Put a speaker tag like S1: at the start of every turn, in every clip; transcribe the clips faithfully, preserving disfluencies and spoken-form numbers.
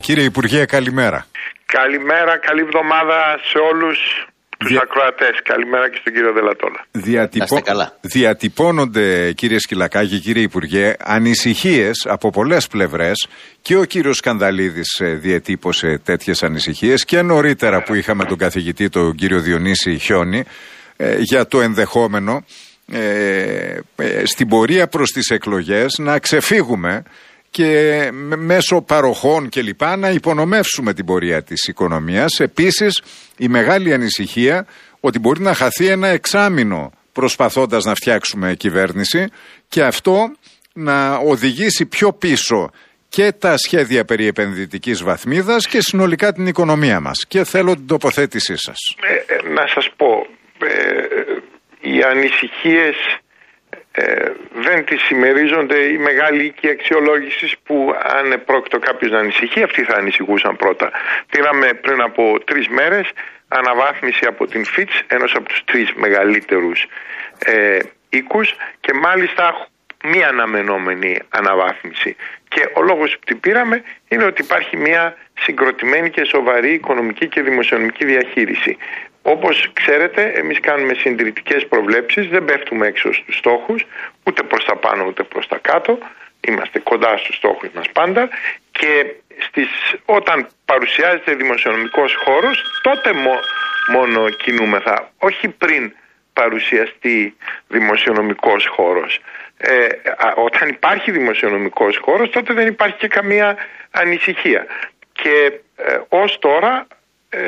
S1: Κύριε Υπουργέ, καλημέρα.
S2: Καλημέρα, καλή εβδομάδα σε όλους τους Δια... ακροατές. Καλημέρα και στον κύριο Δελατόλα.
S1: Διατυπώ... Διατυπώνονται, κύριε Σκυλακάκη, κύριε Υπουργέ, ανησυχίες από πολλές πλευρές, και ο κύριος Σκανδαλίδης διατύπωσε τέτοιες ανησυχίες και νωρίτερα που είχαμε τον καθηγητή, τον κύριο Διονύση Χιόνι, ε, για το ενδεχόμενο ε, ε, στην πορεία προς τις εκλογές να ξεφύγουμε και μέσω παροχών και λοιπά να υπονομεύσουμε την πορεία της οικονομίας. Επίσης, η μεγάλη ανησυχία ότι μπορεί να χαθεί ένα εξάμηνο προσπαθώντας να φτιάξουμε κυβέρνηση και αυτό να οδηγήσει πιο πίσω και τα σχέδια περί επενδυτικής βαθμίδας και συνολικά την οικονομία μας. Και θέλω την τοποθέτησή σας. Ε,
S2: ε, να σας πω, ε, οι ανησυχίες Ε, δεν τις συμμερίζονται οι μεγάλοι οίκοι αξιολόγησης που αν πρόκειτο κάποιος να ανησυχεί, αυτοί θα ανησυχούσαν πρώτα. Πήραμε πριν από τρεις μέρες αναβάθμιση από την Fitch, ένας από τους τρεις μεγαλύτερους ε, οίκους, και μάλιστα μία αναμενόμενη αναβάθμιση. Και ο λόγος που την πήραμε είναι ότι υπάρχει μία συγκροτημένη και σοβαρή οικονομική και δημοσιονομική διαχείριση. Όπως ξέρετε, εμείς κάνουμε συντηρητικές προβλέψεις, δεν πέφτουμε έξω στους στόχους, ούτε προς τα πάνω ούτε προς τα κάτω, είμαστε κοντά στους στόχους μας πάντα, και στις, όταν παρουσιάζεται δημοσιονομικός χώρος, τότε μό, μόνο κινούμεθα, όχι πριν παρουσιαστεί δημοσιονομικός χώρος. Ε, όταν υπάρχει δημοσιονομικός χώρος, τότε δεν υπάρχει και καμία ανησυχία. Και ε, ως τώρα, ε,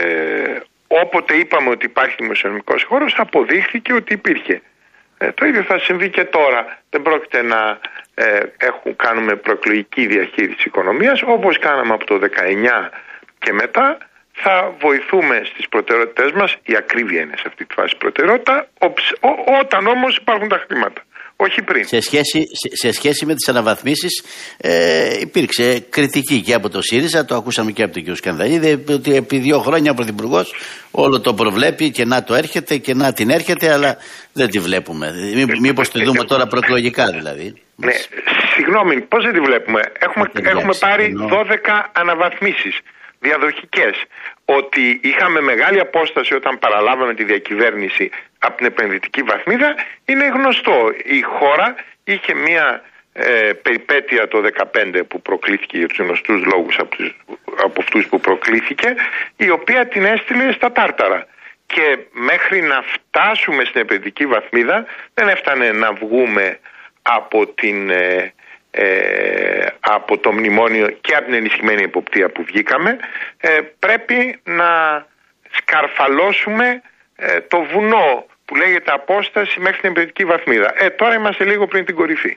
S2: όποτε είπαμε ότι υπάρχει δημοσιονομικός χώρος, αποδείχθηκε ότι υπήρχε. Ε, το ίδιο θα συμβεί και τώρα. Δεν πρόκειται να ε, έχουν, κάνουμε προεκλογική διαχείριση οικονομίας. Όπως κάναμε από το δεκαεννιά και μετά, θα βοηθούμε στις προτεραιότητες μας. Η ακρίβεια είναι σε αυτή τη φάση προτεραιότητα, ό, ό, όταν όμως υπάρχουν τα χρήματα. Όχι πριν.
S3: Σε σχέση, σε, σε σχέση με τις αναβαθμίσεις ε, υπήρξε κριτική και από το ΣΥΡΙΖΑ, το ακούσαμε και από τον κ. Σκανδαλίδη, ότι επί δύο χρόνια ο Πρωθυπουργός όλο το προβλέπει και να το έρχεται και να την έρχεται, αλλά δεν τη βλέπουμε. Μή, μήπως τη δούμε τώρα προεκλογικά δηλαδή.
S2: Ναι, συγγνώμη, πώς δεν τη βλέπουμε. Έχουμε, έχουμε πάρει ενώ... δώδεκα αναβαθμίσεις διαδοχικές. Ότι είχαμε μεγάλη απόσταση όταν παραλάβαμε τη διακυβέρνηση από την επενδυτική βαθμίδα είναι γνωστό. Η χώρα είχε μία ε, περιπέτεια το δύο χιλιάδες δεκαπέντε που προκλήθηκε για τους γνωστούς λόγους από, τους, από αυτούς που προκλήθηκε, η οποία την έστειλε στα τάρταρα. Και μέχρι να φτάσουμε στην επενδυτική βαθμίδα δεν έφτανε να βγούμε από την... Ε, Ε, από το μνημόνιο και από την ενισχυμένη εποπτεία που βγήκαμε, ε, πρέπει να σκαρφαλώσουμε ε, το βουνό που λέγεται απόσταση μέχρι την επενδυτική βαθμίδα. Ε, τώρα είμαστε λίγο πριν την κορυφή.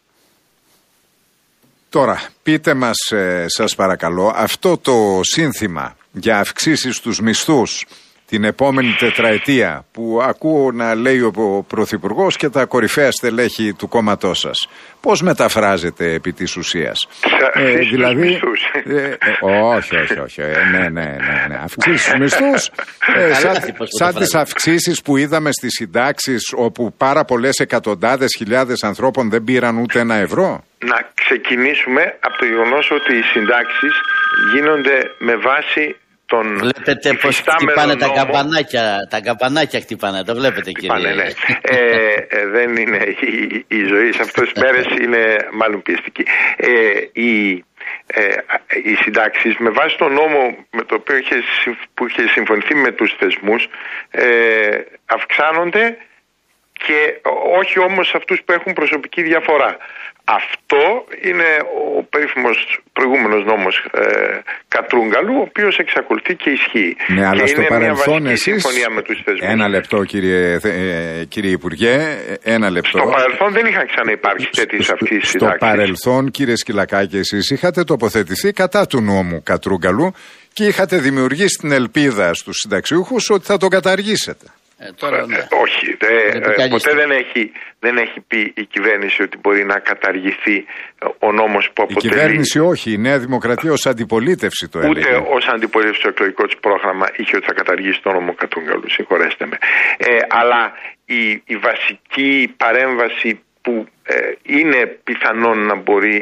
S1: Τώρα, πείτε μας, ε, σας παρακαλώ, αυτό το σύνθημα για αυξήσεις στους μισθούς την επόμενη τετραετία που ακούω να λέει ο Πρωθυπουργός και τα κορυφαία στελέχη του κόμματός σας, πώς μεταφράζεται επί της ουσίας?
S2: Ε, δηλαδή,
S1: ε, ε, όχι, όχι, όχι, ε, ναι, ναι, ναι, ναι. Αυξήσεις στους μισθούς, ε, σαν, σαν τις αυξήσεις που είδαμε στις συντάξεις, όπου πάρα πολλές εκατοντάδες χιλιάδες ανθρώπων δεν πήραν ούτε ένα ευρώ.
S2: Να ξεκινήσουμε από το γεγονός ότι οι συντάξεις γίνονται με βάση τον...
S3: Βλέπετε πως χτυπάνε τα καμπανάκια, τα καμπανάκια χτυπάνε, το βλέπετε
S2: χτυπάνε,
S3: κύριε.
S2: Ναι. ε, ε, δεν είναι η, η ζωή σε αυτές τις μέρες είναι μάλλον πιεστική. Ε, οι, ε, οι συντάξεις με βάση τον νόμο με το οποίο είχε, που είχε συμφωνηθεί με τους θεσμούς ε, αυξάνονται, και όχι όμως αυτούς που έχουν προσωπική διαφορά. Αυτό είναι ο περίφημος προηγούμενος νόμος ε, Κατρούγκαλου, ο οποίος εξακολουθεί και ισχύει.
S1: Ναι, και αλλά στο παρελθόν εσείς...
S2: συμφωνία με τους θεσμούς.
S1: Ένα λεπτό κύριε, ε, κύριε Υπουργέ, ένα λεπτό.
S2: Στο παρελθόν δεν είχαν ξαναυπάρξει τέτοιες αυξήσεις συντάξεις.
S1: Στο παρελθόν, κύριε Σκυλακάκη, εσείς είχατε τοποθετηθεί κατά του νόμου Κατρούγκαλου και είχατε δημιουργήσει την ελπίδα στους συνταξιούχους ότι θα τον καταργήσετε.
S3: Ε, τώρα, ναι.
S2: ε, όχι, ε, ε, ποτέ δεν έχει, δεν έχει πει η κυβέρνηση ότι μπορεί να καταργηθεί ο νόμος που αποτελεί.
S1: Η κυβέρνηση όχι, η Νέα Δημοκρατία ως αντιπολίτευση το έλεγε.
S2: Ούτε ως αντιπολίτευση στο εκλογικό της πρόγραμμα είχε ότι θα καταργήσει το νόμο Κατρούγκαλου, συγχωρέστε με. Ε, αλλά η, η βασική παρέμβαση που ε, είναι πιθανόν να μπορεί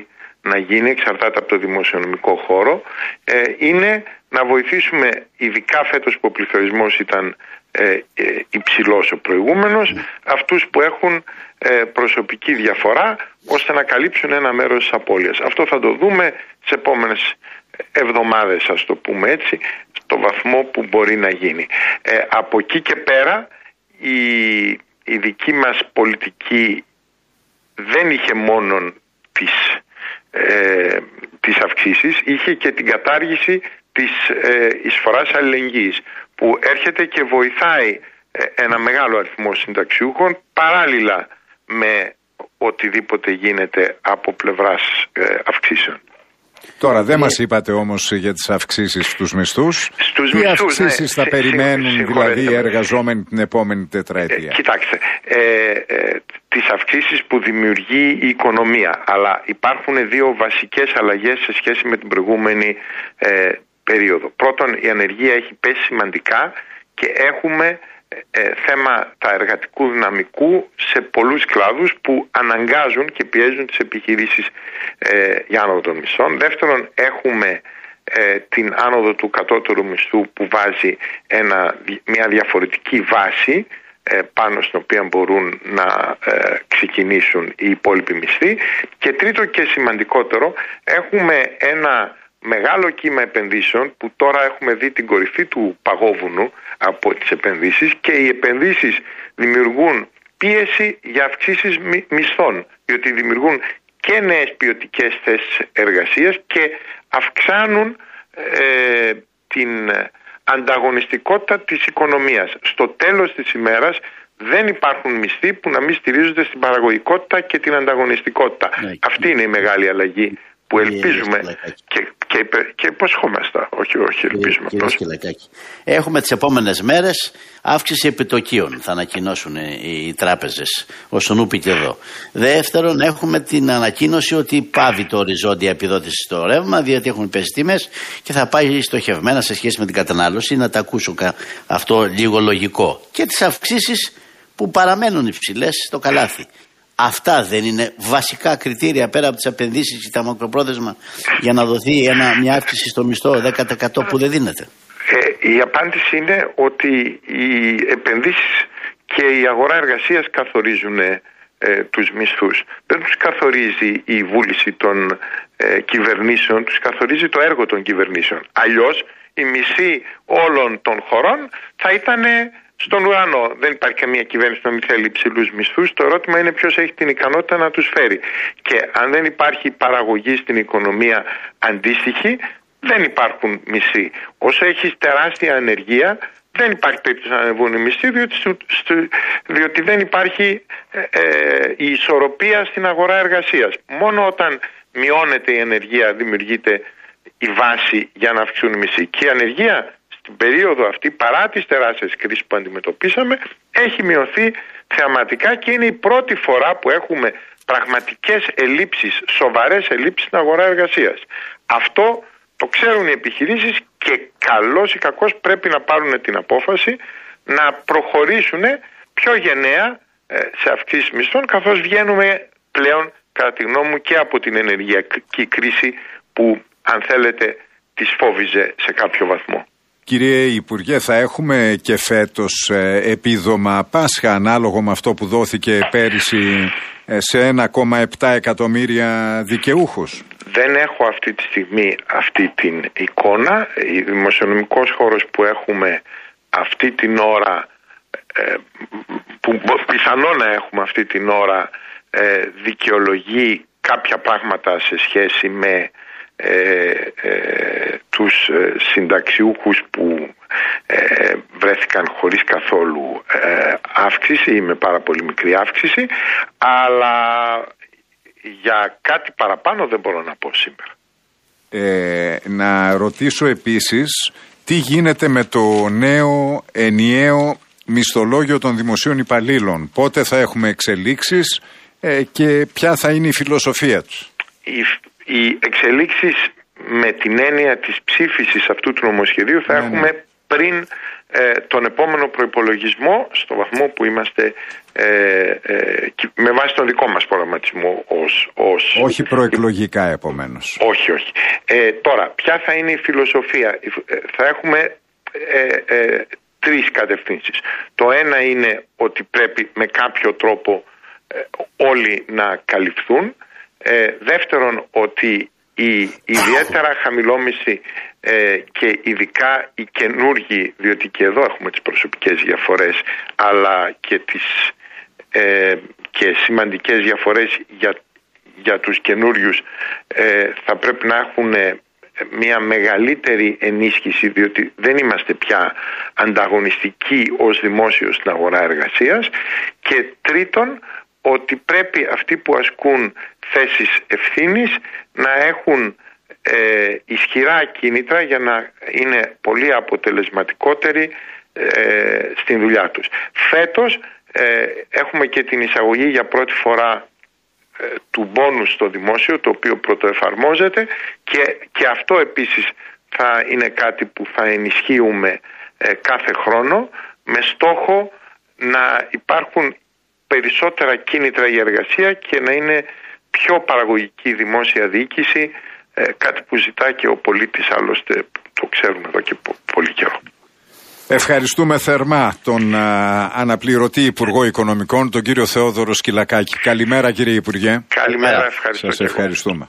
S2: να γίνει, εξαρτάται από το δημοσιονομικό χώρο, ε, είναι να βοηθήσουμε, ειδικά φέτος που ο πληθωρισμός ήταν ε, ε, υψηλός ο προηγούμενος, αυτούς που έχουν ε, προσωπική διαφορά, ώστε να καλύψουν ένα μέρος της απώλειας. Αυτό θα το δούμε σε επόμενες εβδομάδες, ας το πούμε έτσι, στο βαθμό που μπορεί να γίνει. Ε, από εκεί και πέρα η, η δική μας πολιτική δεν είχε μόνο τις, ε, τις αυξήσεις, είχε και την κατάργηση της ε, εισφοράς αλληλεγγύης, που έρχεται και βοηθάει ε, ένα μεγάλο αριθμό συνταξιούχων παράλληλα με οτιδήποτε γίνεται από πλευράς ε, αυξήσεων.
S1: Τώρα δεν μας είπατε όμως για τις αυξήσεις στους μισθούς.
S2: Στους
S1: Τι
S2: μισθούς,
S1: αυξήσεις
S2: ναι,
S1: θα περιμένουν δηλαδή οι εργαζόμενοι την επόμενη τετραετία?
S2: Ε, κοιτάξτε, ε, ε, τις αυξήσεις που δημιουργεί η οικονομία, αλλά υπάρχουν δύο βασικές αλλαγές σε σχέση με την προηγούμενη ε, περίοδο. Πρώτον, η ανεργία έχει πέσει σημαντικά και έχουμε ε, θέματα εργατικού δυναμικού σε πολλούς κλάδους που αναγκάζουν και πιέζουν τις επιχειρήσεις ε, για άνοδο των μισθών. Δεύτερον, έχουμε ε, την άνοδο του κατώτερου μισθού που βάζει ένα, μια διαφορετική βάση ε, πάνω στην οποία μπορούν να ε, ξεκινήσουν οι υπόλοιποι μισθοί. Και τρίτο και σημαντικότερο, έχουμε ένα μεγάλο κύμα επενδύσεων που τώρα έχουμε δει την κορυφή του παγόβουνου από τις επενδύσεις, και οι επενδύσεις δημιουργούν πίεση για αυξήσεις μισθών, διότι δημιουργούν και νέες ποιοτικές θέσεις εργασίας και αυξάνουν ε, την ανταγωνιστικότητα της οικονομίας. Στο τέλος της ημέρας δεν υπάρχουν μισθοί που να μην στηρίζονται στην παραγωγικότητα και την ανταγωνιστικότητα. Ναι. Αυτή είναι η μεγάλη αλλαγή που ελπίζουμε και, και, και υποσχόμαστε, όχι, όχι ελπίζουμε.
S3: Κύριε Σκυλακάκη, έχουμε τις επόμενες μέρες αύξηση επιτοκίων, θα ανακοινώσουν οι τράπεζες, όσον ούπη και εδώ. Δεύτερον, έχουμε την ανακοίνωση ότι πάβει το οριζόντια επιδότηση στο ρεύμα, διότι έχουν πέσει τιμές και θα πάει στοχευμένα σε σχέση με την κατανάλωση. Να τα ακούσω αυτό λίγο λογικό. Και τις αυξήσεις που παραμένουν υψηλές στο καλάθι. Αυτά δεν είναι βασικά κριτήρια πέρα από τις επενδύσεις και τα μακροπρόθεσμα για να δοθεί ένα, μια αύξηση στο μισθό δέκα τοις εκατό που δεν δίνεται?
S2: Ε, η απάντηση είναι ότι οι επενδύσεις και η αγορά εργασίας καθορίζουν ε, τους μισθούς. Δεν τους καθορίζει η βούληση των ε, κυβερνήσεων, τους καθορίζει το έργο των κυβερνήσεων. Αλλιώς οι μισθοί όλων των χωρών θα ήταν στον ουρανό. Δεν υπάρχει καμία κυβέρνηση που να μην θέλει υψηλούς μισθούς. Το ερώτημα είναι ποιος έχει την ικανότητα να τους φέρει. Και αν δεν υπάρχει παραγωγή στην οικονομία αντίστοιχη, δεν υπάρχουν μισθοί. Όσο έχει τεράστια ανεργία, δεν υπάρχει περίπτωση να ανεβούν οι μισθοί, διότι, διότι δεν υπάρχει ε, ε, η ισορροπία στην αγορά εργασίας. Μόνο όταν μειώνεται η ανεργία δημιουργείται η βάση για να αυξούν οι μισθοί. Και η ανεργία στην περίοδο αυτή, παρά τις τεράστιες κρίσεις που αντιμετωπίσαμε, έχει μειωθεί θεαματικά και είναι η πρώτη φορά που έχουμε πραγματικές ελλείψεις, σοβαρές ελλείψεις στην αγορά εργασίας. Αυτό το ξέρουν οι επιχειρήσεις και καλώς ή κακώς πρέπει να πάρουν την απόφαση να προχωρήσουν πιο γενναία σε αυξήσεις μισθών, καθώς βγαίνουμε πλέον, κατά τη γνώμη μου, και από την ενεργειακή κρίση που, αν θέλετε, τις φόβιζε σε κάποιο βαθμό.
S1: Κύριε Υπουργέ, θα έχουμε και φέτος ε, επίδομα Πάσχα ανάλογο με αυτό που δόθηκε πέρυσι ε, σε ένα κόμμα επτά εκατομμύρια δικαιούχους?
S2: Δεν έχω αυτή τη στιγμή αυτή την εικόνα. Ο δημοσιονομικός χώρος που έχουμε αυτή την ώρα, ε, που πιθανό να έχουμε αυτή την ώρα, ε, δικαιολογεί κάποια πράγματα σε σχέση με Ε, ε, τους ε, συνταξιούχους που ε, βρέθηκαν χωρίς καθόλου ε, αύξηση ή με πάρα πολύ μικρή αύξηση, αλλά για κάτι παραπάνω δεν μπορώ να πω σήμερα.
S1: Ε, να ρωτήσω επίσης τι γίνεται με το νέο ενιαίο μισθολόγιο των δημοσίων υπαλλήλων, πότε θα έχουμε εξελίξεις ε, και ποια θα είναι η φιλοσοφία τους?
S2: Η Οι εξελίξεις με την έννοια της ψήφισης αυτού του νομοσχεδίου θα ναι, έχουμε ναι. πριν ε, τον επόμενο προϋπολογισμό, στο βαθμό που είμαστε ε, ε, με βάση τον δικό μας προγραμματισμό ως, ως...
S1: Όχι προεκλογικά επομένως.
S2: Όχι, όχι. Ε, τώρα, ποια θα είναι η φιλοσοφία? Θα έχουμε ε, ε, τρεις κατευθύνσεις. Το ένα είναι ότι πρέπει με κάποιο τρόπο ε, όλοι να καλυφθούν. Ε, δεύτερον, ότι η ιδιαίτερα χαμηλόμισθη ε, και ειδικά οι καινούργοι, διότι και εδώ έχουμε τις προσωπικές διαφορές, αλλά και τις ε, και σημαντικές διαφορές για, για τους καινούριους, ε, θα πρέπει να έχουν μια μεγαλύτερη ενίσχυση, διότι δεν είμαστε πια ανταγωνιστικοί ως δημόσιο στην αγορά εργασίας. Και τρίτον, ότι πρέπει αυτοί που ασκούν θέσεις ευθύνης να έχουν ε, ισχυρά κίνητρα για να είναι πολύ αποτελεσματικότεροι ε, στην δουλειά τους. Φέτος ε, έχουμε και την εισαγωγή για πρώτη φορά ε, του μπόνους στο δημόσιο, το οποίο πρωτοεφαρμόζεται, και, και αυτό επίσης θα είναι κάτι που θα ενισχύουμε ε, κάθε χρόνο, με στόχο να υπάρχουν περισσότερα κίνητρα για εργασία και να είναι πιο παραγωγική η δημόσια διοίκηση, ε, κάτι που ζητά και ο πολίτης, άλλωστε το ξέρουμε εδώ και πο- πολύ καιρό.
S1: Ευχαριστούμε θερμά τον α, αναπληρωτή Υπουργό Οικονομικών, τον κύριο Θεόδωρο Σκυλακάκη. Καλημέρα κύριε Υπουργέ.
S2: Καλημέρα, ευχαριστώ.
S1: Σας ευχαριστούμε.